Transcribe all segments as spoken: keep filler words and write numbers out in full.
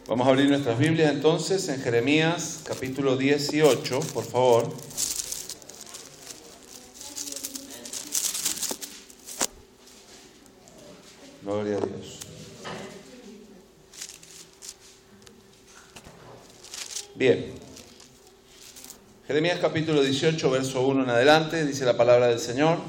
Vamos a abrir nuestras Biblias entonces en Jeremías capítulo dieciocho, por favor. Gloria a Dios. Bien. Jeremías capítulo dieciocho, verso uno en adelante, dice la palabra del Señor.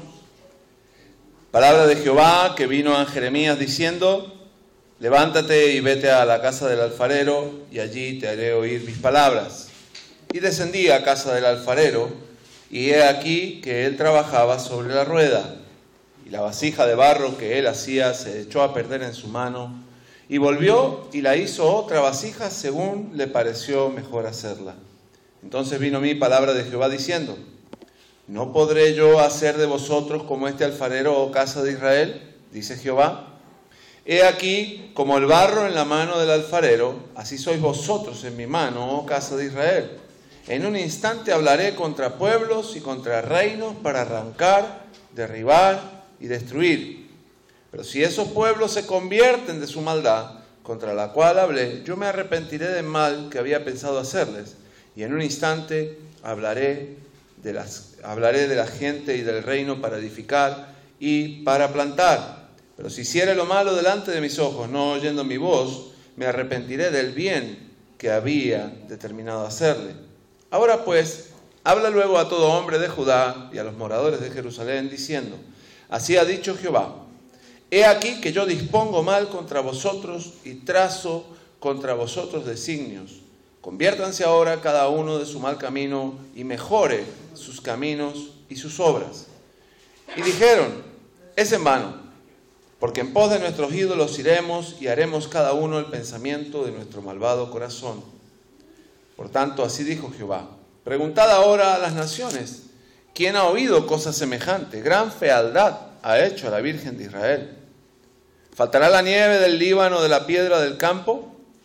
Palabra de Jehová que vino a Jeremías diciendo: levántate y vete a la casa del alfarero, y allí te haré oír mis palabras. Y descendí a casa del alfarero, y he aquí que él trabajaba sobre la rueda, y la vasija de barro que él hacía se echó a perder en su mano, y volvió y la hizo otra vasija según le pareció mejor hacerla. Entonces vino a mí palabra de Jehová diciendo: ¿no podré yo hacer de vosotros como este alfarero, oh casa de Israel? Dice Jehová. He aquí, como el barro en la mano del alfarero, así sois vosotros en mi mano, oh casa de Israel. En un instante hablaré contra pueblos y contra reinos para arrancar, derribar y destruir. Pero si esos pueblos se convierten de su maldad, contra la cual hablé, yo me arrepentiré del mal que había pensado hacerles, y en un instante hablaré de las, hablaré de la gente y del reino para edificar y para plantar. Pero si hiciere lo malo delante de mis ojos, no oyendo mi voz, me arrepentiré del bien que había determinado hacerle. Ahora pues, habla luego a todo hombre de Judá y a los moradores de Jerusalén, diciendo: así ha dicho Jehová: he aquí que yo dispongo mal contra vosotros y trazo contra vosotros designios. Conviértanse ahora cada uno de su mal camino y mejore sus caminos y sus obras. Y dijeron: es en vano, porque en pos de nuestros ídolos iremos y haremos cada uno el pensamiento de nuestro malvado corazón. Por tanto, así dijo Jehová: preguntad ahora a las naciones, ¿quién ha oído cosa semejante? Gran fealdad ha hecho a la Virgen de Israel. ¿Faltará la nieve del Líbano, de la piedra del campo?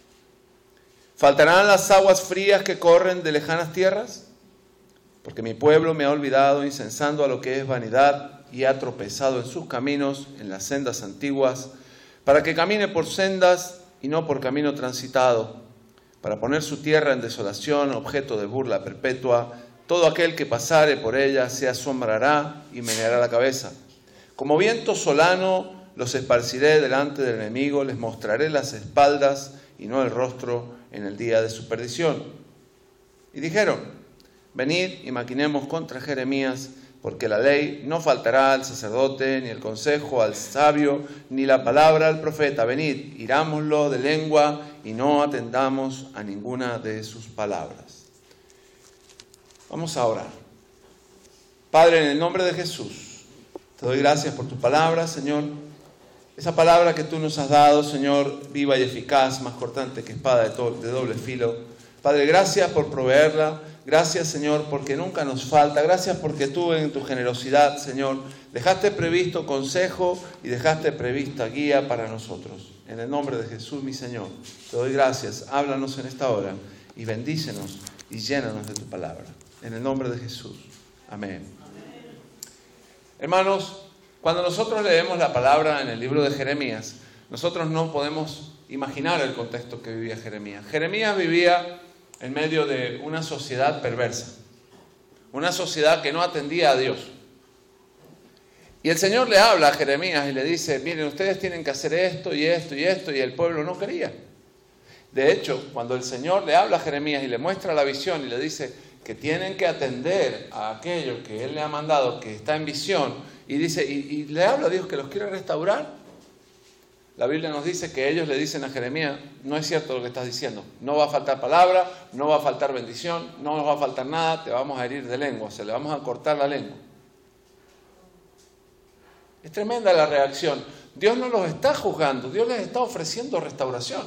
¿Faltarán las aguas frías que corren de lejanas tierras? Porque mi pueblo me ha olvidado, incensando a lo que es vanidad, y ha tropezado en sus caminos, en las sendas antiguas, para que camine por sendas y no por camino transitado, para poner su tierra en desolación, objeto de burla perpetua. Todo aquel que pasare por ella se asombrará y meneará la cabeza. Como viento solano los esparciré delante del enemigo, les mostraré las espaldas y no el rostro en el día de su perdición. Y dijeron: venid y maquinemos contra Jeremías, porque la ley no faltará al sacerdote, ni el consejo al sabio, ni la palabra al profeta. Venid, irámoslo de lengua y no atendamos a ninguna de sus palabras. Vamos a orar. Padre, en el nombre de Jesús, te doy gracias por tu palabra, Señor. Esa palabra que tú nos has dado, Señor, viva y eficaz, más cortante que espada de, to- de doble filo. Padre, gracias por proveerla. Gracias, Señor, porque nunca nos falta. Gracias porque tú en tu generosidad, Señor, dejaste previsto consejo y dejaste prevista guía para nosotros. En el nombre de Jesús, mi Señor, te doy gracias. Háblanos en esta hora y bendícenos y llénanos de tu palabra. En el nombre de Jesús. Amén. Amén. Hermanos, cuando nosotros leemos la palabra en el libro de Jeremías, nosotros no podemos imaginar el contexto que vivía Jeremías. Jeremías vivía en medio de una sociedad perversa, una sociedad que no atendía a Dios. Y el Señor le habla a Jeremías y le dice: miren, ustedes tienen que hacer esto y esto y esto, y el pueblo no quería. De hecho, cuando el Señor le habla a Jeremías y le muestra la visión y le dice que tienen que atender a aquello que Él le ha mandado, que está en visión, y dice y, y le habla a Dios que los quiere restaurar. La Biblia nos dice que ellos le dicen a Jeremías: no es cierto lo que estás diciendo, no va a faltar palabra, no va a faltar bendición, no nos va a faltar nada, te vamos a herir de lengua, o sea, le vamos a cortar la lengua. Es tremenda la reacción. Dios no los está juzgando, Dios les está ofreciendo restauración.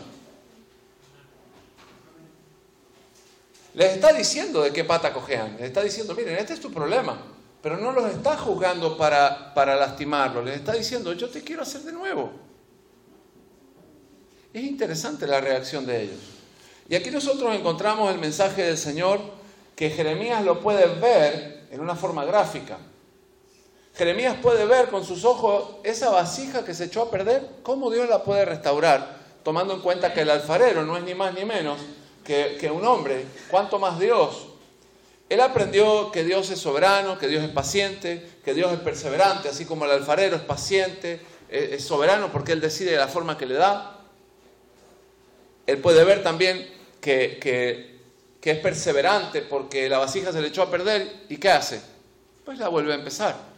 Les está diciendo de qué pata cojean, les está diciendo: miren, este es tu problema, pero no los está juzgando para, para lastimarlos, les está diciendo: yo te quiero hacer de nuevo. Es interesante la reacción de ellos. Y aquí nosotros encontramos el mensaje del Señor, que Jeremías lo puede ver en una forma gráfica. Jeremías puede ver con sus ojos esa vasija que se echó a perder, cómo Dios la puede restaurar tomando en cuenta que el alfarero no es ni más ni menos que, que un hombre, cuanto más Dios. Él aprendió que Dios es soberano, que Dios es paciente, que Dios es perseverante, así como el alfarero es paciente, es, es soberano porque Él decide de la forma que le da. Él puede ver también que, que, que es perseverante porque la vasija se le echó a perder, ¿y qué hace? Pues la vuelve a empezar.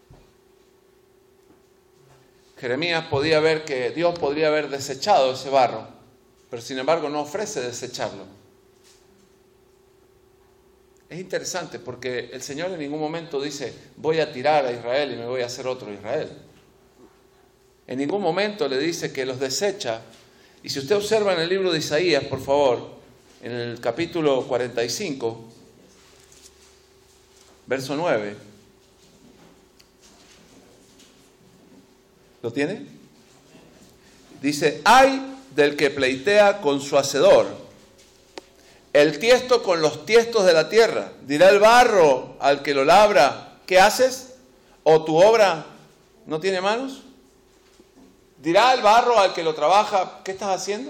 Jeremías podía ver que Dios podría haber desechado ese barro, pero sin embargo no ofrece desecharlo. Es interesante porque el Señor en ningún momento dice, voy a tirar a Israel y me voy a hacer otro Israel. En ningún momento le dice que los desecha. Y si usted observa en el libro de Isaías, por favor, en el capítulo cuarenta y cinco, verso nueve, ¿lo tiene? Dice, ay del que pleitea con su hacedor, el tiesto con los tiestos de la tierra. Dirá el barro al que lo labra, ¿qué haces? ¿O tu obra no tiene manos? Dirá el barro al que lo trabaja, ¿qué estás haciendo?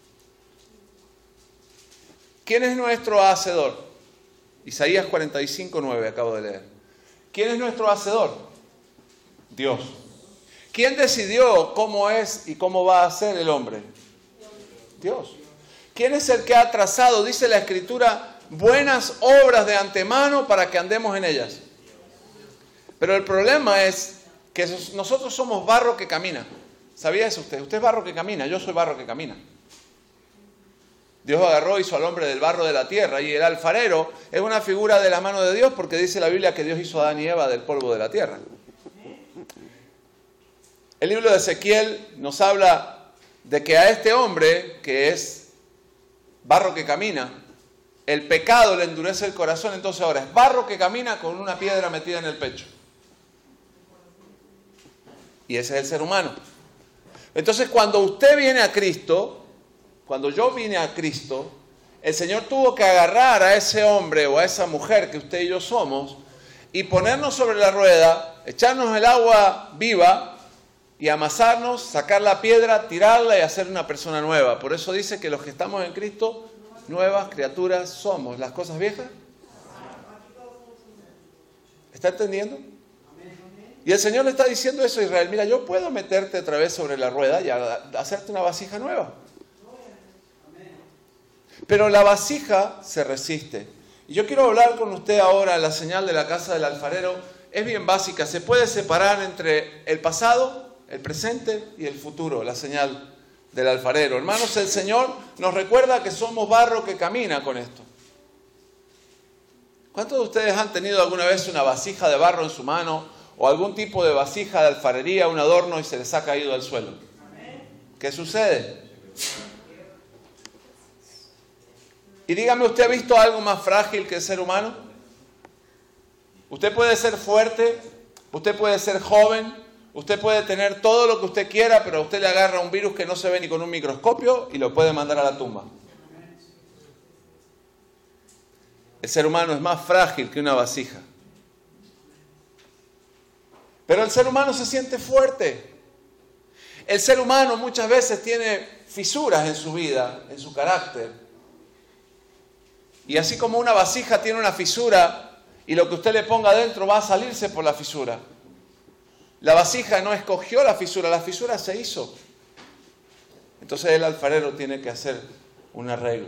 ¿Quién es nuestro hacedor? Isaías cuarenta y cinco, nueve, acabo de leer. ¿Quién es nuestro hacedor? Dios. ¿Quién decidió cómo es y cómo va a ser el hombre? Dios. ¿Quién es el que ha trazado, dice la Escritura, buenas obras de antemano para que andemos en ellas? Pero el problema es que nosotros somos barro que camina. ¿Sabía eso usted? Usted es barro que camina, yo soy barro que camina. Dios agarró, hizo al hombre del barro de la tierra, y el alfarero es una figura de la mano de Dios porque dice la Biblia que Dios hizo a Adán y Eva del polvo de la tierra. El libro de Ezequiel nos habla de que a este hombre, que es barro que camina, el pecado le endurece el corazón, entonces ahora es barro que camina con una piedra metida en el pecho. Y ese es el ser humano. Entonces cuando usted viene a Cristo, cuando yo vine a Cristo, el Señor tuvo que agarrar a ese hombre o a esa mujer que usted y yo somos y ponernos sobre la rueda, echarnos el agua viva y amasarnos, sacar la piedra, tirarla y hacer una persona nueva. Por eso dice que los que estamos en Cristo, nuevas criaturas somos. ¿Las cosas viejas? ¿Está entendiendo? Y el Señor le está diciendo eso a Israel. Mira, yo puedo meterte otra vez sobre la rueda y hacerte una vasija nueva. Pero la vasija se resiste. Y yo quiero hablar con usted ahora, la señal de la casa del alfarero es bien básica. Se puede separar entre el pasado, el presente y el futuro, la señal del alfarero. Hermanos, el Señor nos recuerda que somos barro que camina con esto. ¿Cuántos de ustedes han tenido alguna vez una vasija de barro en su mano o algún tipo de vasija de alfarería, un adorno y se les ha caído al suelo? ¿Qué sucede? Y dígame, ¿usted ha visto algo más frágil que el ser humano? Usted puede ser fuerte, usted puede ser joven, usted puede tener todo lo que usted quiera, pero a usted le agarra un virus que no se ve ni con un microscopio y lo puede mandar a la tumba. El ser humano es más frágil que una vasija. Pero el ser humano se siente fuerte. El ser humano muchas veces tiene fisuras en su vida, en su carácter. Y así como una vasija tiene una fisura y lo que usted le ponga adentro va a salirse por la fisura. La vasija no escogió la fisura, la fisura se hizo. Entonces el alfarero tiene que hacer un arreglo.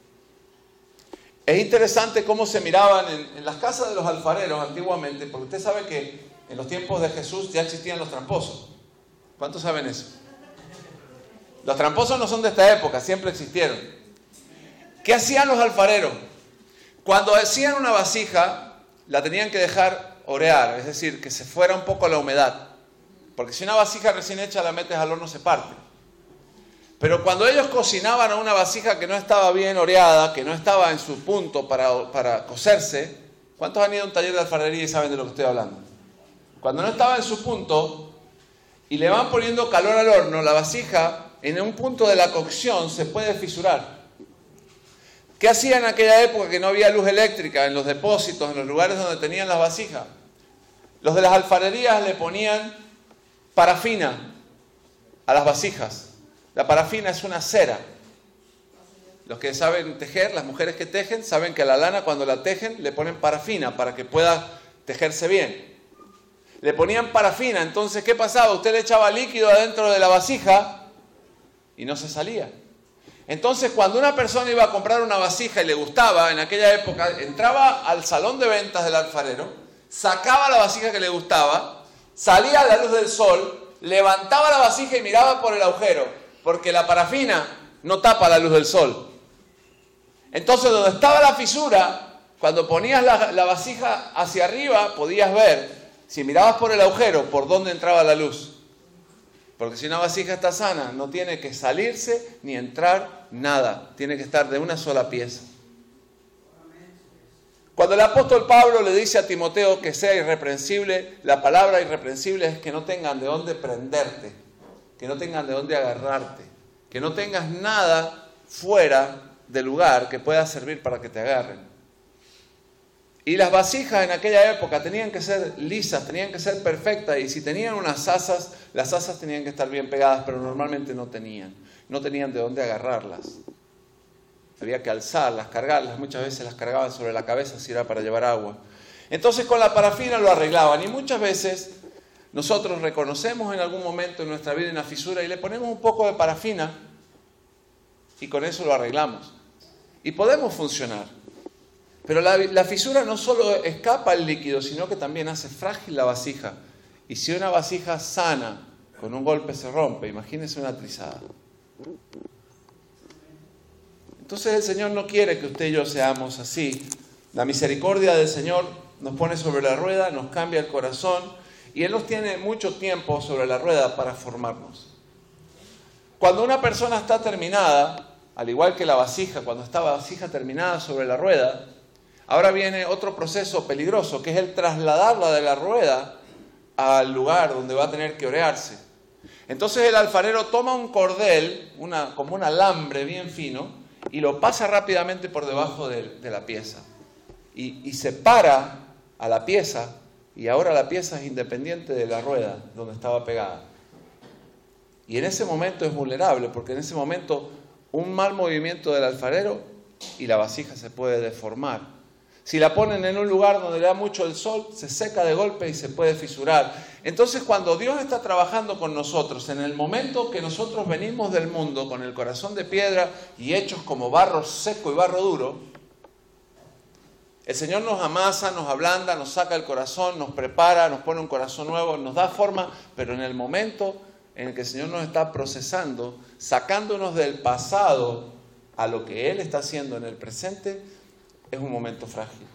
Es interesante cómo se miraban en, en las casas de los alfareros antiguamente, porque usted sabe que en los tiempos de Jesús ya existían los tramposos. ¿Cuántos saben eso? Los tramposos no son de esta época, siempre existieron. ¿Qué hacían los alfareros? Cuando hacían una vasija, la tenían que dejar orear, es decir, que se fuera un poco la humedad. Porque si una vasija recién hecha la metes al horno se parte. Pero cuando ellos cocinaban a una vasija que no estaba bien oreada, que no estaba en su punto para, para cocerse, ¿cuántos han ido a un taller de alfarería y saben de lo que estoy hablando? Cuando no estaba en su punto y le van poniendo calor al horno, la vasija en un punto de la cocción se puede fisurar. ¿Qué hacían en aquella época que no había luz eléctrica en los depósitos, en los lugares donde tenían las vasijas? Los de las alfarerías le ponían parafina a las vasijas La parafina es una cera. Los que saben tejer, las mujeres que tejen, saben que a la lana cuando la tejen le ponen parafina para que pueda tejerse bien. Le ponían parafina, entonces ¿qué pasaba? Usted le echaba líquido adentro de la vasija y no se salía. Entonces cuando una persona iba a comprar una vasija y le gustaba, en aquella época, entraba al salón de ventas del alfarero, sacaba la vasija que le gustaba, salía a la luz del sol, levantaba la vasija y miraba por el agujero, porque la parafina no tapa la luz del sol. Entonces donde estaba la fisura, cuando ponías la, la vasija hacia arriba, podías ver, si mirabas por el agujero, por dónde entraba la luz. Porque si una vasija está sana, no tiene que salirse ni entrar nada. Tiene que estar de una sola pieza. Cuando el apóstol Pablo le dice a Timoteo que sea irreprensible, la palabra irreprensible es que no tengan de dónde prenderte, que no tengan de dónde agarrarte, que no tengas nada fuera del lugar que pueda servir para que te agarren. Y las vasijas en aquella época tenían que ser lisas, tenían que ser perfectas, y si tenían unas asas, las asas tenían que estar bien pegadas, pero normalmente no tenían, no tenían de dónde agarrarlas. Había que alzarlas, cargarlas, muchas veces las cargaban sobre la cabeza si era para llevar agua. Entonces con la parafina lo arreglaban, y muchas veces nosotros reconocemos en algún momento en nuestra vida una fisura y le ponemos un poco de parafina y con eso lo arreglamos. Y podemos funcionar. Pero la, la fisura no solo escapa el líquido, sino que también hace frágil la vasija. Y si una vasija sana con un golpe se rompe, imagínese una trizada. Entonces el Señor no quiere que usted y yo seamos así. La misericordia del Señor nos pone sobre la rueda, nos cambia el corazón, y Él nos tiene mucho tiempo sobre la rueda para formarnos. Cuando una persona está terminada, al igual que la vasija, cuando está la vasija terminada sobre la rueda, ahora viene otro proceso peligroso, que es el trasladarla de la rueda al lugar donde va a tener que orearse. Entonces el alfarero toma un cordel, una, como un alambre bien fino, y lo pasa rápidamente por debajo de, de la pieza. Y, y separa a la pieza, y ahora la pieza es independiente de la rueda donde estaba pegada. Y en ese momento es vulnerable, porque en ese momento un mal movimiento del alfarero y la vasija se puede deformar. Si la ponen en un lugar donde le da mucho el sol, se seca de golpe y se puede fisurar. Entonces, cuando Dios está trabajando con nosotros, en el momento que nosotros venimos del mundo con el corazón de piedra y hechos como barro seco y barro duro, el Señor nos amasa, nos ablanda, nos saca el corazón, nos prepara, nos pone un corazón nuevo, nos da forma, pero en el momento en el que el Señor nos está procesando, sacándonos del pasado a lo que Él está haciendo en el presente, es un momento frágil.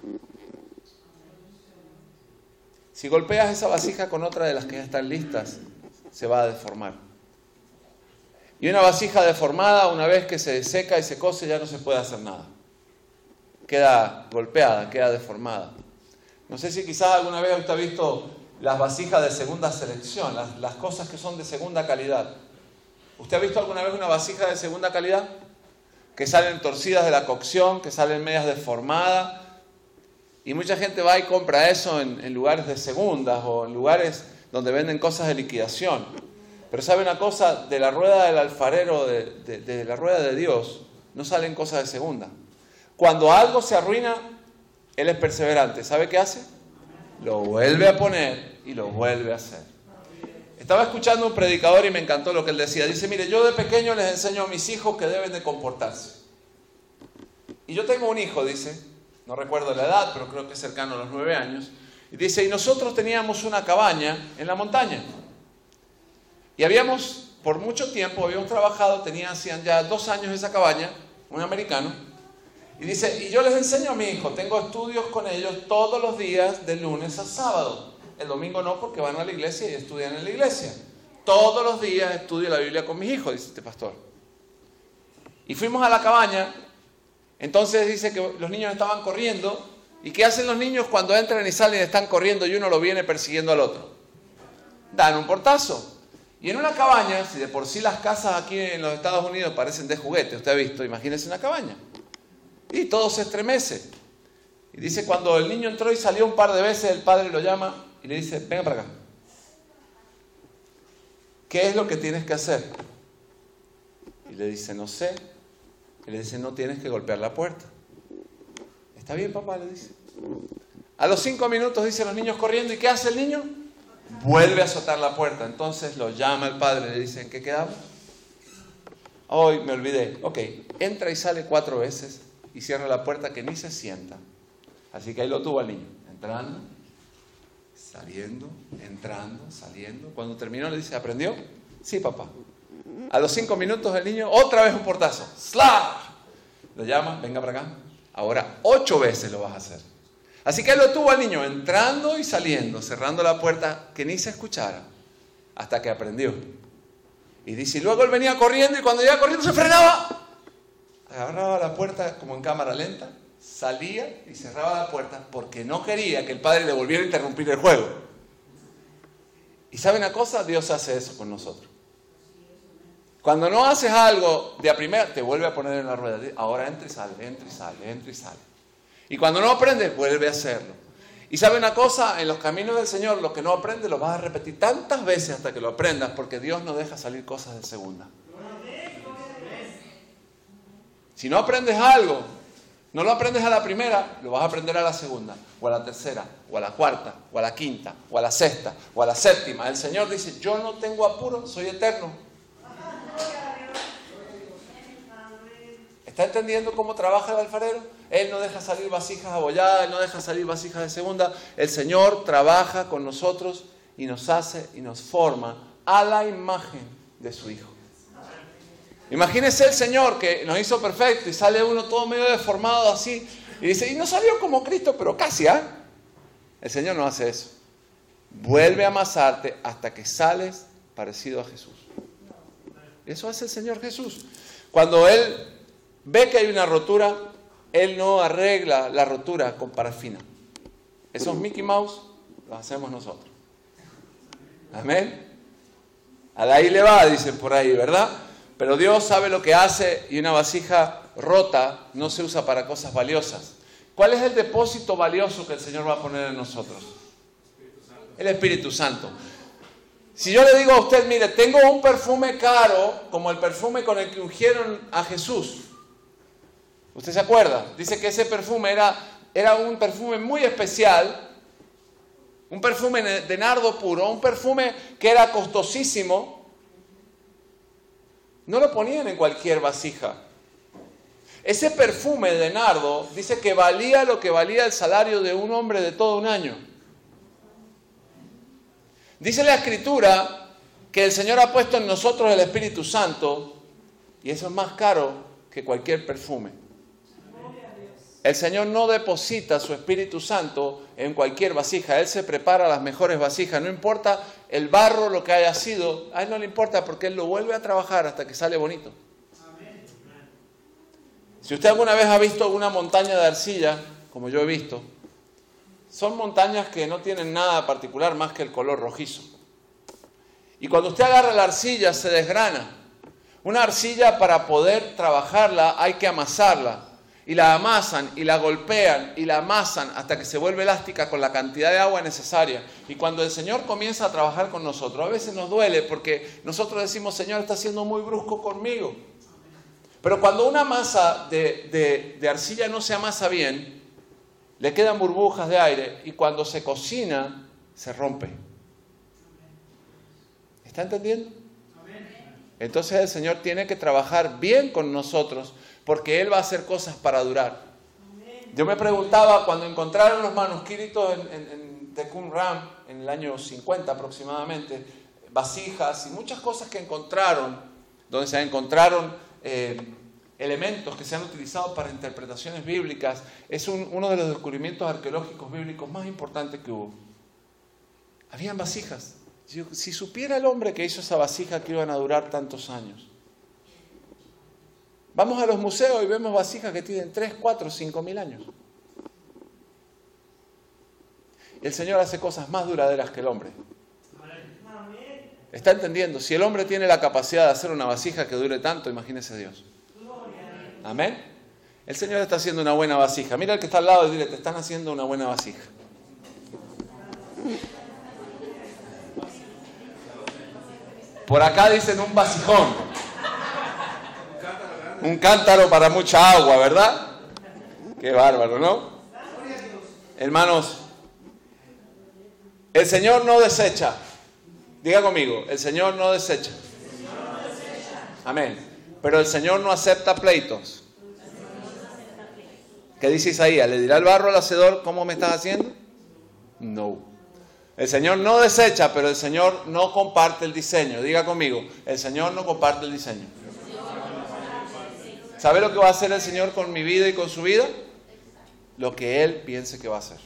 Si golpeas esa vasija con otra de las que ya están listas, se va a deformar. Y una vasija deformada, una vez que se seca y se cose, ya no se puede hacer nada. Queda golpeada, queda deformada. No sé si quizás alguna vez usted ha visto las vasijas de segunda selección, las, las cosas que son de segunda calidad. ¿Usted ha visto alguna vez una vasija de segunda calidad? Que salen torcidas de la cocción, que salen medias deformadas. Y mucha gente va y compra eso en, en lugares de segundas o en lugares donde venden cosas de liquidación. Pero ¿sabe una cosa? De la rueda del alfarero, de, de, de la rueda de Dios, no salen cosas de segunda. Cuando algo se arruina, Él es perseverante. ¿Sabe qué hace? Lo vuelve a poner y lo vuelve a hacer. Estaba escuchando un predicador y me encantó lo que él decía. Dice, mire, yo de pequeño les enseño a mis hijos que deben de comportarse. Y yo tengo un hijo, dice, no recuerdo la edad, pero creo que es cercano a los nueve años. Y dice, y nosotros teníamos una cabaña en la montaña. Y habíamos, por mucho tiempo, habíamos trabajado, tenían hacían ya dos años esa cabaña, un americano. Y dice, y yo les enseño a mi hijo, tengo estudios con ellos todos los días de lunes a sábado. El domingo no, porque van a la iglesia y estudian en la iglesia. Todos los días estudio la Biblia con mis hijos, dice este pastor. Y fuimos a la cabaña. Entonces dice que los niños estaban corriendo. ¿Y qué hacen los niños cuando entran y salen y están corriendo y uno lo viene persiguiendo al otro? Dan un portazo. Y en una cabaña, si de por sí las casas aquí en los Estados Unidos parecen de juguete, usted ha visto, imagínese una cabaña. Y todo se estremece. Y dice, cuando el niño entró y salió un par de veces, el padre lo llama y le dice, venga para acá. ¿Qué es lo que tienes que hacer? Y le dice, no sé. Y le dice, no tienes que golpear la puerta. ¿Está bien, papá? Le dice. A los cinco minutos, dicen los niños corriendo. ¿Y qué hace el niño? Vuelve a azotar la puerta. Entonces lo llama el padre. Le dice, ¿en qué quedamos? Hoy me olvidé. Ok, entra y sale cuatro veces y cierra la puerta que ni se sienta. Así que ahí lo tuvo al niño. Entrando, saliendo, entrando, saliendo. Cuando terminó le dice, ¿aprendió? Sí, papá. A los cinco minutos el niño, otra vez un portazo. ¡Slap! Lo llama, venga para acá. Ahora, ocho veces lo vas a hacer. Así que él lo tuvo al niño entrando y saliendo, cerrando la puerta que ni se escuchara, hasta que aprendió. Y dice, y luego él venía corriendo y cuando iba corriendo se frenaba. Agarraba la puerta como en cámara lenta, salía y cerraba la puerta porque no quería que el padre le volviera a interrumpir el juego. ¿Y sabe una cosa? Dios hace eso con nosotros. Cuando no haces algo de a primera, te vuelve a poner en la rueda. Ahora entra y sale, entra y sale, entra y sale. Y cuando no aprendes, vuelve a hacerlo. Y sabe una cosa, en los caminos del Señor, lo que no aprendes lo vas a repetir tantas veces hasta que lo aprendas, porque Dios no deja salir cosas de segunda. Si no aprendes algo, no lo aprendes a la primera, lo vas a aprender a la segunda, o a la tercera, o a la cuarta, o a la quinta, o a la sexta, o a la séptima. El Señor dice, yo no tengo apuro, soy eterno. ¿Está entendiendo cómo trabaja el alfarero? Él no deja salir vasijas abolladas, Él no deja salir vasijas de segunda. El Señor trabaja con nosotros y nos hace y nos forma a la imagen de su Hijo. Imagínese el Señor que nos hizo perfecto y sale uno todo medio deformado así y dice, y no salió como Cristo, pero casi, ¿ah? ¿eh? El Señor no hace eso. Vuelve a amasarte hasta que sales parecido a Jesús. Eso hace el Señor Jesús. Cuando Él ve que hay una rotura, Él no arregla la rotura con parafina. Esos Mickey Mouse los hacemos nosotros. Amén. A la ahí le va, dicen por ahí, ¿verdad? Pero Dios sabe lo que hace y una vasija rota no se usa para cosas valiosas. ¿Cuál es el depósito valioso que el Señor va a poner en nosotros? El Espíritu Santo. Si yo le digo a usted, mire, tengo un perfume caro, como el perfume con el que ungieron a Jesús. ¿Usted se acuerda? Dice que ese perfume era, era un perfume muy especial, un perfume de nardo puro, un perfume que era costosísimo. No lo ponían en cualquier vasija. Ese perfume de nardo dice que valía lo que valía el salario de un hombre de todo un año. Dice la Escritura que el Señor ha puesto en nosotros el Espíritu Santo y eso es más caro que cualquier perfume. El Señor no deposita su Espíritu Santo en cualquier vasija. Él se prepara las mejores vasijas. No importa el barro, lo que haya sido. A Él no le importa porque Él lo vuelve a trabajar hasta que sale bonito. Si usted alguna vez ha visto una montaña de arcilla, como yo he visto, son montañas que no tienen nada particular más que el color rojizo. Y cuando usted agarra la arcilla se desgrana. Una arcilla, para poder trabajarla hay que amasarla. Y la amasan y la golpean y la amasan hasta que se vuelve elástica con la cantidad de agua necesaria. Y cuando el Señor comienza a trabajar con nosotros, a veces nos duele porque nosotros decimos, Señor, está siendo muy brusco conmigo. Pero cuando una masa de, de, de arcilla no se amasa bien, le quedan burbujas de aire y cuando se cocina, se rompe. ¿Está entendiendo? Entonces el Señor tiene que trabajar bien con nosotros porque Él va a hacer cosas para durar. Yo me preguntaba, cuando encontraron los manuscritos en, en, en de Qumran, en el año cincuenta aproximadamente, vasijas y muchas cosas que encontraron, donde se encontraron eh, elementos que se han utilizado para interpretaciones bíblicas, es un, uno de los descubrimientos arqueológicos bíblicos más importantes que hubo. Habían vasijas. Si, si supiera el hombre que hizo esa vasija que iban a durar tantos años. Vamos a los museos y vemos vasijas que tienen tres, cuatro, cinco mil años. Y el Señor hace cosas más duraderas que el hombre. ¿Está entendiendo? Si el hombre tiene la capacidad de hacer una vasija que dure tanto, imagínese Dios. Amén. El Señor está haciendo una buena vasija. Mira al que está al lado y dile, te están haciendo una buena vasija. Por acá dicen un vasijón. Un cántaro para mucha agua, ¿verdad? Qué bárbaro, ¿no? Hermanos, el Señor no desecha. Diga conmigo, el Señor no desecha. Amén. Pero el Señor no acepta pleitos. ¿Qué dice Isaías? ¿Le dirá el barro al hacedor cómo me estás haciendo? No. El Señor no desecha, pero el Señor no comparte el diseño. Diga conmigo, el Señor no comparte el diseño. ¿Sabe lo que va a hacer el Señor con mi vida y con su vida? Lo que Él piense que va a hacer.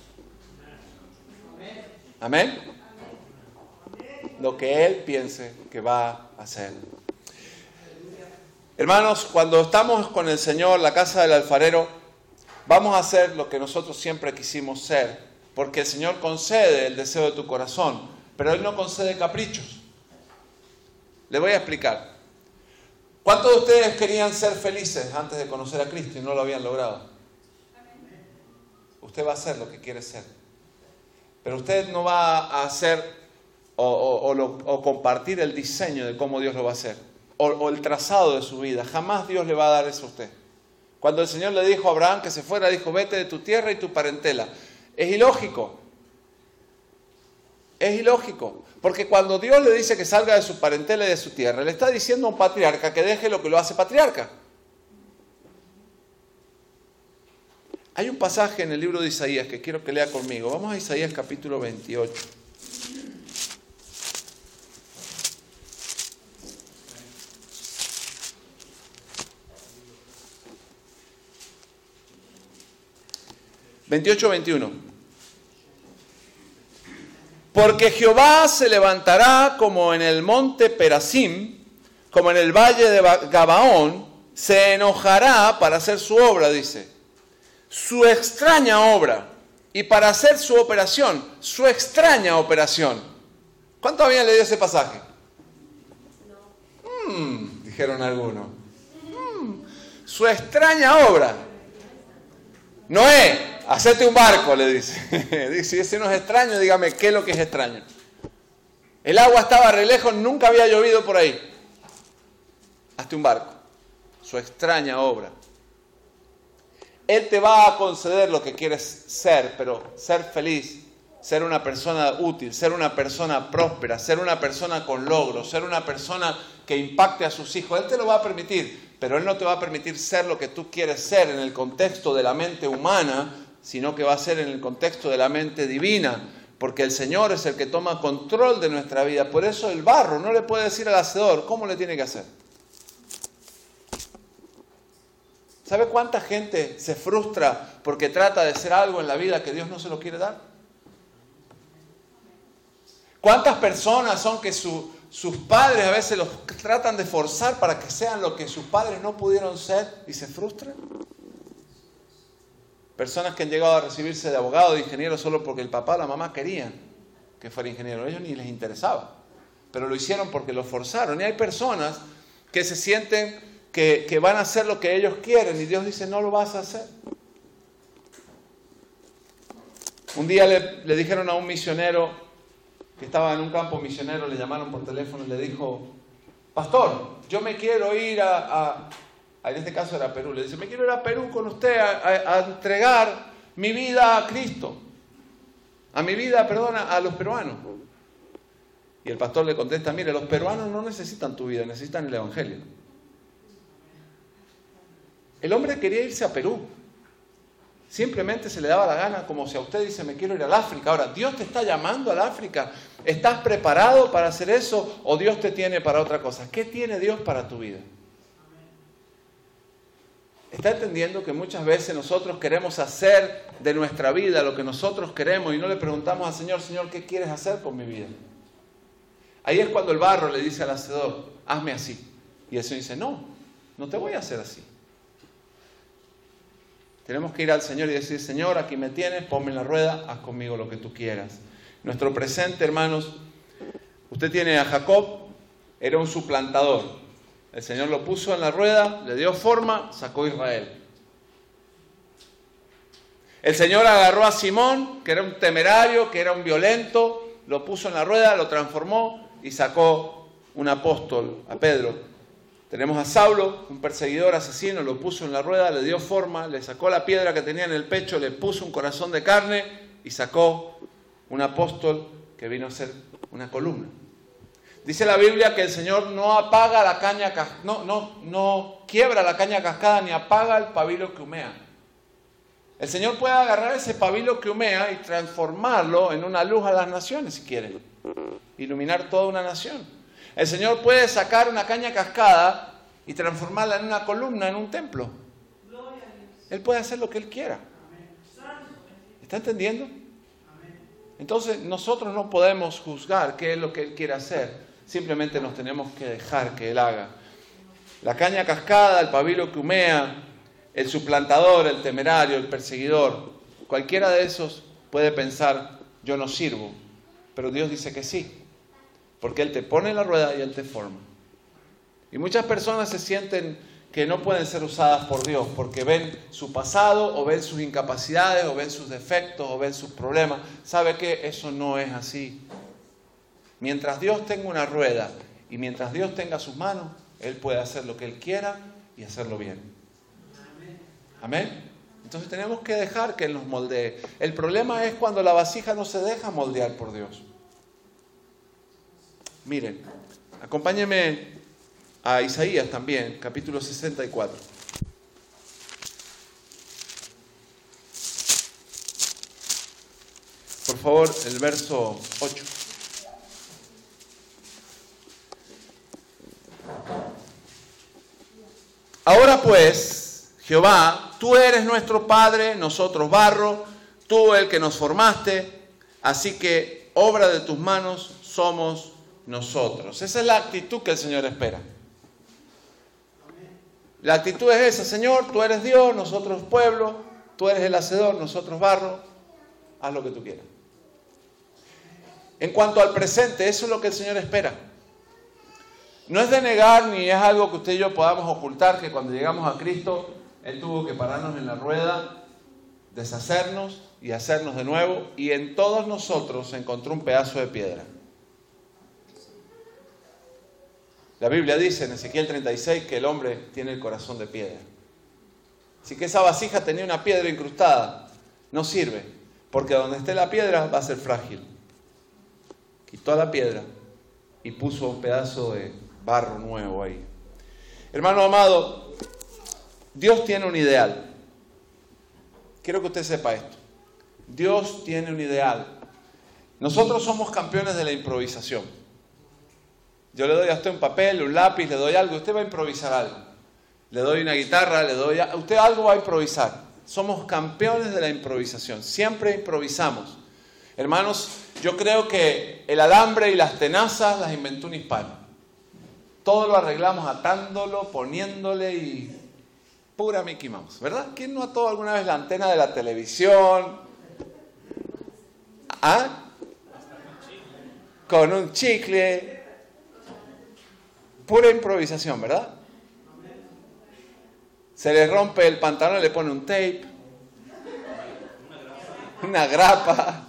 Amén. Lo que Él piense que va a hacer. Hermanos, cuando estamos con el Señor, la casa del alfarero, vamos a hacer lo que nosotros siempre quisimos ser, porque el Señor concede el deseo de tu corazón, pero Él no concede caprichos. Le voy a explicar. ¿Cuántos de ustedes querían ser felices antes de conocer a Cristo y no lo habían logrado? Usted va a hacer lo que quiere ser, pero usted no va a hacer o, o, o, lo, o compartir el diseño de cómo Dios lo va a hacer, o, o el trazado de su vida. Jamás Dios le va a dar eso a usted. Cuando el Señor le dijo a Abraham que se fuera, dijo, vete de tu tierra y tu parentela. Es ilógico. Es ilógico. Porque cuando Dios le dice que salga de su parentela y de su tierra, le está diciendo a un patriarca que deje lo que lo hace patriarca. Hay un pasaje en el libro de Isaías que quiero que lea conmigo. Vamos a Isaías capítulo veintiocho. veintiocho veintiuno. Porque Jehová se levantará como en el monte Perasim, como en el valle de Gabaón, se enojará para hacer su obra, dice. Su extraña obra. Y para hacer su operación, su extraña operación. ¿Cuántos habían leído ese pasaje? No. Mm, dijeron algunos. Mm, su extraña obra. Noé, hacete un barco, le dice. Dice, si ese no es extraño, dígame qué es lo que es extraño. El agua estaba re lejos, nunca había llovido por ahí. Hazte un barco. Su extraña obra. Él te va a conceder lo que quieres ser, pero ser feliz, ser una persona útil, ser una persona próspera, ser una persona con logros, ser una persona que impacte a sus hijos. Él te lo va a permitir, pero Él no te va a permitir ser lo que tú quieres ser en el contexto de la mente humana, sino que va a ser en el contexto de la mente divina, porque el Señor es el que toma control de nuestra vida. Por eso el barro no le puede decir al hacedor cómo le tiene que hacer. ¿Sabe cuánta gente se frustra porque trata de ser algo en la vida que Dios no se lo quiere dar? ¿Cuántas personas son que su, sus padres a veces los tratan de forzar para que sean lo que sus padres no pudieron ser y se frustran? Personas que han llegado a recibirse de abogado, de ingeniero, solo porque el papá o la mamá querían que fuera ingeniero. A ellos ni les interesaba, pero lo hicieron porque lo forzaron. Y hay personas que se sienten que, que van a hacer lo que ellos quieren y Dios dice, no lo vas a hacer. Un día le, le dijeron a un misionero que estaba en un campo misionero, le llamaron por teléfono y le dijo, pastor, yo me quiero ir a, a, a en este caso era Perú, le dice, me quiero ir a Perú con usted a, a, a entregar mi vida a Cristo, a mi vida, perdona, a los peruanos. Y el pastor le contesta, mire, los peruanos no necesitan tu vida, necesitan el evangelio. El hombre quería irse a Perú. Simplemente se le daba la gana, como si a usted dice, me quiero ir al África. Ahora, Dios te está llamando al África. ¿Estás preparado para hacer eso o Dios te tiene para otra cosa? ¿Qué tiene Dios para tu vida? ¿Está entendiendo que muchas veces nosotros queremos hacer de nuestra vida lo que nosotros queremos y no le preguntamos al Señor, Señor, ¿qué quieres hacer con mi vida? Ahí es cuando el barro le dice al hacedor, hazme así. Y el Señor dice, no, no te voy a hacer así. Tenemos que ir al Señor y decir, Señor, aquí me tienes, ponme en la rueda, haz conmigo lo que tú quieras. Nuestro presente, hermanos, usted tiene a Jacob, era un suplantador. El Señor lo puso en la rueda, le dio forma, sacó a Israel. El Señor agarró a Simón, que era un temerario, que era un violento, lo puso en la rueda, lo transformó y sacó un apóstol, a Pedro. Tenemos a Saulo, un perseguidor asesino, lo puso en la rueda, le dio forma, le sacó la piedra que tenía en el pecho, le puso un corazón de carne y sacó un apóstol que vino a ser una columna. Dice la Biblia que el Señor no apaga la caña, no, no, no quiebra la caña cascada ni apaga el pabilo que humea. El Señor puede agarrar ese pabilo que humea y transformarlo en una luz a las naciones si quiere, iluminar toda una nación. El Señor puede sacar una caña cascada y transformarla en una columna, en un templo. Él puede hacer lo que Él quiera. ¿Está entendiendo? Entonces nosotros no podemos juzgar qué es lo que Él quiere hacer. Simplemente nos tenemos que dejar que Él haga. La caña cascada, el pabilo que humea, el suplantador, el temerario, el perseguidor, cualquiera de esos puede pensar, yo no sirvo. Pero Dios dice que sí. Porque Él te pone en la rueda y Él te forma. Y muchas personas se sienten que no pueden ser usadas por Dios porque ven su pasado o ven sus incapacidades o ven sus defectos o ven sus problemas. ¿Sabe qué? Eso no es así. Mientras Dios tenga una rueda y mientras Dios tenga sus manos, Él puede hacer lo que Él quiera y hacerlo bien. Amén. Entonces tenemos que dejar que Él nos moldee. El problema es cuando la vasija no se deja moldear por Dios. Miren, acompáñenme a Isaías también, capítulo sesenta y cuatro. Por favor, el verso ocho. Ahora pues, Jehová, tú eres nuestro Padre, nosotros barro, tú el que nos formaste, así que obra de tus manos somos nosotros. Esa es la actitud que el Señor espera. La actitud es esa: Señor, tú eres Dios, nosotros pueblo, tú eres el hacedor, nosotros barro, haz lo que tú quieras. En cuanto al presente, eso es lo que el Señor espera. No es de negar ni es algo que usted y yo podamos ocultar que cuando llegamos a Cristo, Él tuvo que pararnos en la rueda, deshacernos y hacernos de nuevo, y en todos nosotros se encontró un pedazo de piedra. La Biblia dice en Ezequiel treinta y seis que el hombre tiene el corazón de piedra. Así que esa vasija tenía una piedra incrustada. No sirve, porque donde esté la piedra va a ser frágil. Quitó la piedra y puso un pedazo de barro nuevo ahí. Hermano amado, Dios tiene un ideal. Quiero que usted sepa esto. Dios tiene un ideal. Nosotros somos campeones de la improvisación. Yo le doy a usted un papel, un lápiz, le doy algo, usted va a improvisar algo. Le doy una guitarra, le doy a usted algo, va a improvisar. Somos campeones de la improvisación, siempre improvisamos. Hermanos, yo creo que el alambre y las tenazas las inventó un hispano. Todo lo arreglamos atándolo, poniéndole y pura Mickey Mouse, ¿verdad? ¿Quién no ató alguna vez la antena de la televisión? ¿Ah? Con un chicle. Pura improvisación, ¿verdad? Se le rompe el pantalón, le pone un tape, una grapa,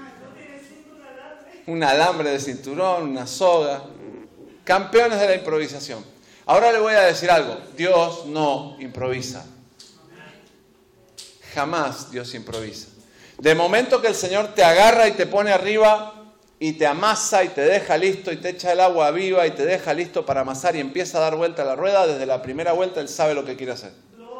un alambre de cinturón, una soga. Campeones de la improvisación. Ahora le voy a decir algo. Dios no improvisa. Jamás Dios improvisa. De momento que el Señor te agarra y te pone arriba y te amasa y te deja listo y te echa el agua viva y te deja listo para amasar y empieza a dar vuelta a la rueda, desde la primera vuelta Él sabe lo que quiere hacer.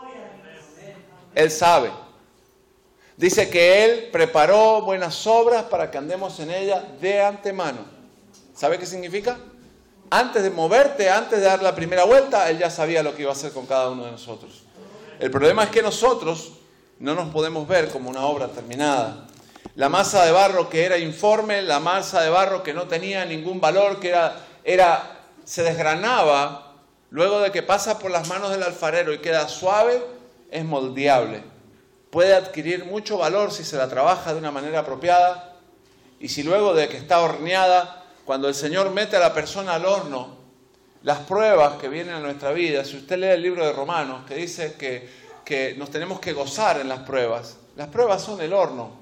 Él sabe. Dice que Él preparó buenas obras para que andemos en ellas de antemano. ¿Sabe qué significa? Antes de moverte, antes de dar la primera vuelta, Él ya sabía lo que iba a hacer con cada uno de nosotros. El problema es que nosotros no nos podemos ver como una obra terminada. La masa de barro que era informe, la masa de barro que no tenía ningún valor, que era, era, se desgranaba, luego de que pasa por las manos del alfarero y queda suave, es moldeable. Puede adquirir mucho valor si se la trabaja de una manera apropiada, y si luego de que está horneada, cuando el Señor mete a la persona al horno, las pruebas que vienen a nuestra vida, si usted lee el libro de Romanos, que dice que, que nos tenemos que gozar en las pruebas, las pruebas son el horno.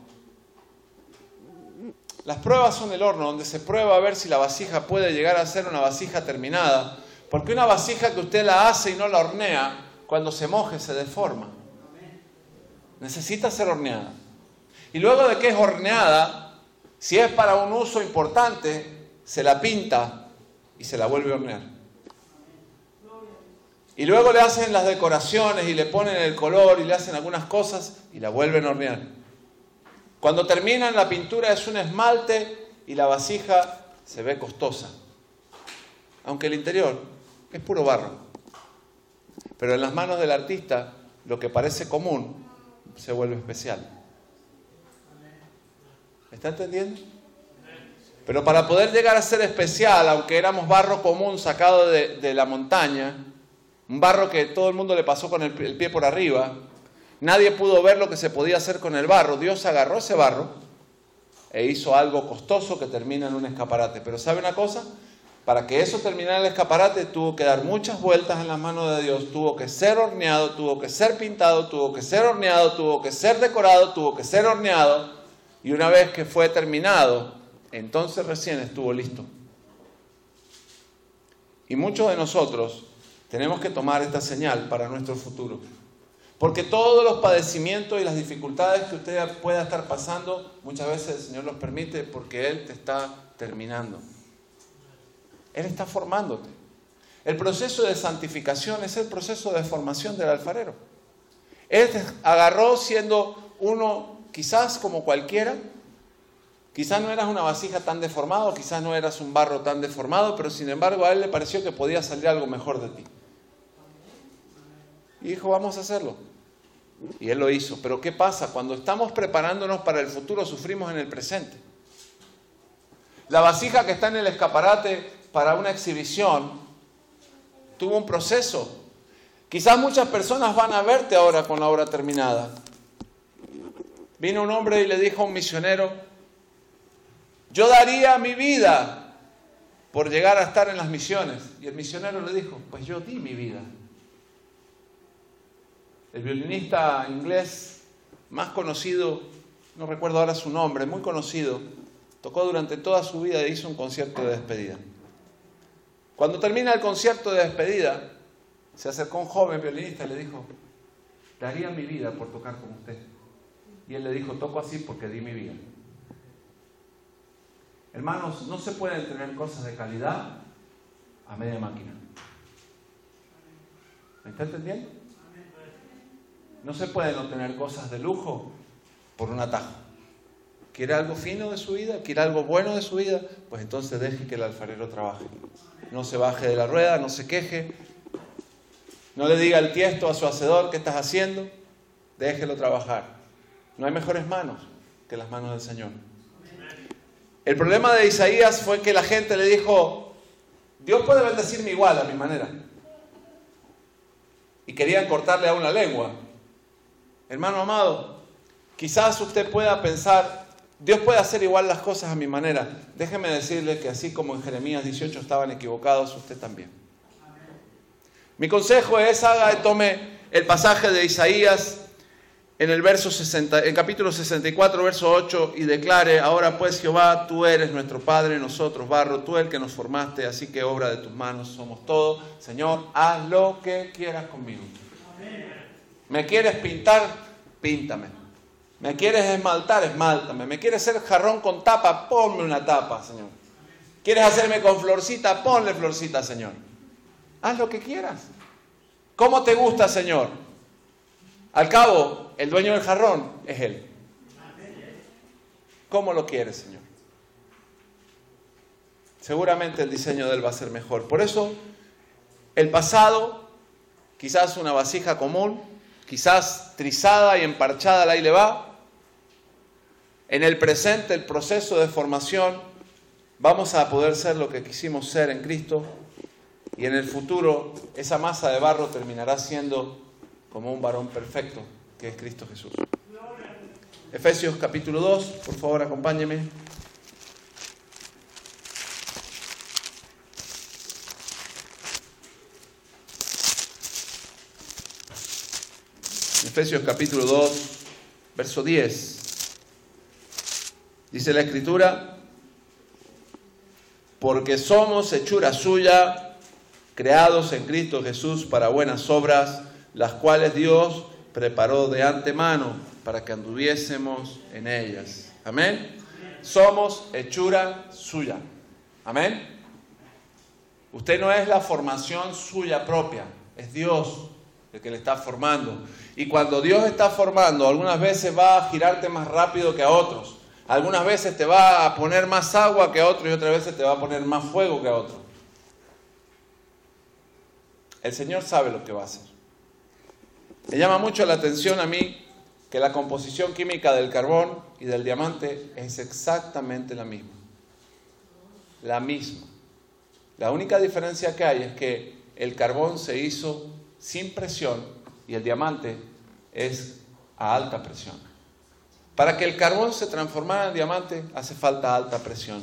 Las pruebas son el horno, donde se prueba a ver si la vasija puede llegar a ser una vasija terminada, Porque una vasija que usted la hace y no la hornea, cuando se moje se deforma. Necesita ser horneada. Y luego de que es horneada, si es para un uso importante, se la pinta y se la vuelve a hornear. Y luego le hacen las decoraciones y le ponen el color y le hacen algunas cosas y la vuelven a hornear. Cuando terminan la pintura es un esmalte y la vasija se ve costosa. Aunque el interior es puro barro. Pero en las manos del artista, lo que parece común se vuelve especial. ¿Me está entendiendo? Pero para poder llegar a ser especial, aunque éramos barro común sacado de, de la montaña, un barro que todo el mundo le pasó con el, el pie por arriba, nadie pudo ver lo que se podía hacer con el barro. Dios agarró ese barro e hizo algo costoso que termina en un escaparate. Pero ¿sabe una cosa? Para que eso terminara en el escaparate tuvo que dar muchas vueltas en las manos de Dios, tuvo que ser horneado, tuvo que ser pintado, tuvo que ser horneado, tuvo que ser decorado, tuvo que ser horneado. Y una vez que fue terminado, entonces recién estuvo listo. Y muchos de nosotros tenemos que tomar esta señal para nuestro futuro. Porque todos los padecimientos y las dificultades que usted pueda estar pasando, muchas veces el Señor los permite porque Él te está terminando. Él está formándote. El proceso de santificación es el proceso de formación del alfarero. Él te agarró siendo uno quizás como cualquiera. Quizás no eras una vasija tan deformada, o quizás no eras un barro tan deformado, pero sin embargo a Él le pareció que podía salir algo mejor de ti. Y dijo, vamos a hacerlo. Y Él lo hizo. Pero ¿qué pasa? Cuando estamos preparándonos para el futuro, sufrimos en el presente. La vasija que está en el escaparate para una exhibición tuvo un proceso. Quizás muchas personas van a verte ahora con la obra terminada. Vino un hombre y le dijo a un misionero, yo daría mi vida por llegar a estar en las misiones. Y el misionero le dijo, pues yo di mi vida. El violinista inglés más conocido, no recuerdo ahora su nombre, muy conocido, tocó durante toda su vida e hizo un concierto de despedida. Cuando termina el concierto de despedida, se acercó un joven violinista y le dijo, daría mi vida por tocar con usted. Y él le dijo, toco así porque di mi vida. Hermanos, no se pueden tener cosas de calidad a media máquina. ¿Me está entendiendo? No se pueden obtener cosas de lujo por un atajo. ¿Quiere algo fino de su vida? ¿Quiere algo bueno de su vida? Pues entonces deje que el alfarero trabaje. No se baje de la rueda, no se queje. No le diga al tiesto, a su hacedor, ¿qué estás haciendo? Déjelo trabajar. No hay mejores manos que las manos del Señor. El problema de Isaías fue que la gente le dijo, Dios puede bendecirme igual a mi manera. Y querían cortarle aún la lengua. Hermano amado, quizás usted pueda pensar, Dios puede hacer igual las cosas a mi manera. Déjeme decirle que así como en Jeremías dieciocho estaban equivocados, usted también. Mi consejo es, haga, tome el pasaje de Isaías en el verso sesenta, en capítulo sesenta y cuatro, verso ocho, y declare, ahora pues Jehová, tú eres nuestro Padre, nosotros barro, tú el que nos formaste, así que obra de tus manos somos todo. Señor, haz lo que quieras conmigo. ¿Me quieres pintar? Píntame. ¿Me quieres esmaltar? Esmáltame. ¿Me quieres hacer jarrón con tapa? Ponme una tapa, Señor. ¿Quieres hacerme con florcita? Ponle florcita, Señor. Haz lo que quieras. ¿Cómo te gusta, Señor? Al cabo, el dueño del jarrón es Él. ¿Cómo lo quieres, Señor? Seguramente el diseño de Él va a ser mejor. Por eso, el pasado, quizás una vasija común, quizás trizada y emparchada, ahí le va. En el presente, el proceso de formación, vamos a poder ser lo que quisimos ser en Cristo. Y en el futuro, esa masa de barro terminará siendo como un varón perfecto, que es Cristo Jesús. Efesios capítulo dos, por favor, acompáñeme. Efesios capítulo dos, verso diez. Dice la Escritura, porque somos hechura suya, creados en Cristo Jesús para buenas obras, las cuales Dios preparó de antemano para que anduviésemos en ellas. Amén. Somos hechura suya. Amén. Usted no es la formación suya propia, es Dios el que le está formando. Y cuando Dios está formando, algunas veces va a girarte más rápido que a otros. Algunas veces te va a poner más agua que a otros y otras veces te va a poner más fuego que a otros. El Señor sabe lo que va a hacer. Me llama mucho la atención a mí que la composición química del carbón y del diamante es exactamente la misma. La misma. La única diferencia que hay es que el carbón se hizo sin presión y el diamante es a alta presión. Para que el carbón se transformara en diamante hace falta alta presión.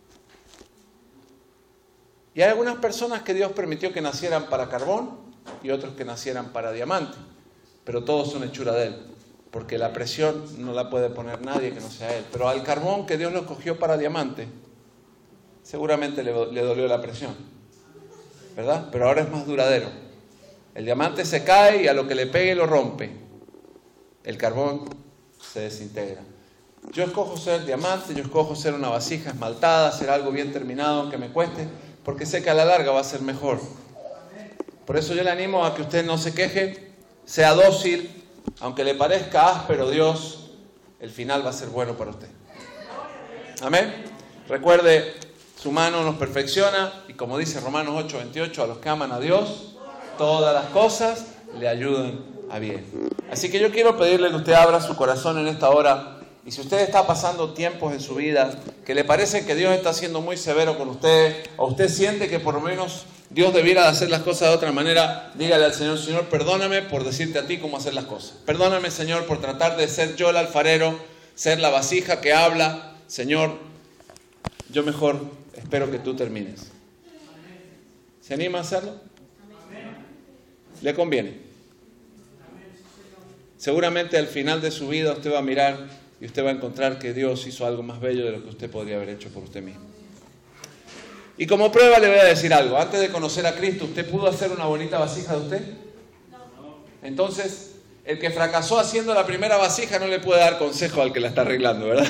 Y hay algunas personas que Dios permitió que nacieran para carbón y otros que nacieran para diamante. Pero todos son hechura de Él, porque la presión no la puede poner nadie que no sea Él. Pero al carbón que Dios lo escogió para diamante, seguramente le, le dolió la presión, ¿verdad? Pero ahora es más duradero. El diamante se cae y a lo que le pegue lo rompe. El carbón se desintegra. Yo escojo ser diamante, yo escojo ser una vasija esmaltada, ser algo bien terminado, aunque me cueste, porque sé que a la larga va a ser mejor. Por eso yo le animo a que usted no se queje, sea dócil, aunque le parezca áspero Dios, el final va a ser bueno para usted. Amén. Recuerde, su mano nos perfecciona y como dice Romanos ocho veintiocho, a los que aman a Dios, todas las cosas le ayudan a bien. Así que yo quiero pedirle que usted abra su corazón en esta hora. Y si usted está pasando tiempos en su vida que le parece que Dios está siendo muy severo con usted, o usted siente que por lo menos Dios debiera de hacer las cosas de otra manera, dígale al Señor: Señor, perdóname por decirte a ti cómo hacer las cosas. Perdóname, Señor, por tratar de ser yo el alfarero, ser la vasija que habla. Señor, yo mejor espero que tú termines. ¿Se anima a hacerlo? Le conviene. Seguramente al final de su vida usted va a mirar y usted va a encontrar que Dios hizo algo más bello de lo que usted podría haber hecho por usted mismo. Y como prueba le voy a decir algo. Antes de conocer a Cristo, ¿usted pudo hacer una bonita vasija de usted? Entonces, el que fracasó haciendo la primera vasija no le puede dar consejo al que la está arreglando, ¿verdad?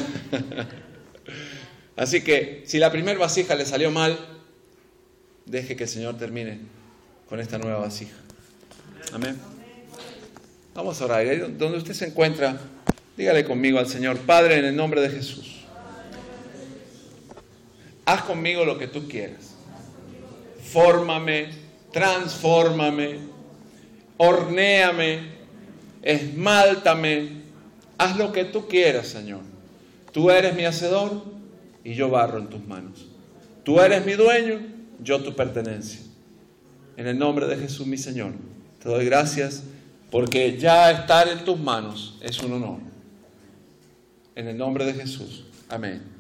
Así que, si la primera vasija le salió mal, deje que el Señor termine con esta nueva vasija. Amén. Vamos a orar. Donde usted se encuentra, dígale conmigo al Señor: Padre, en el nombre de Jesús, haz conmigo lo que tú quieras. Fórmame, transfórmame, hornéame, esmáltame. Haz lo que tú quieras, Señor. Tú eres mi hacedor y yo barro en tus manos. Tú eres mi dueño, yo tu pertenencia. En el nombre de Jesús, mi Señor, te doy gracias porque ya estar en tus manos es un honor. En el nombre de Jesús. Amén.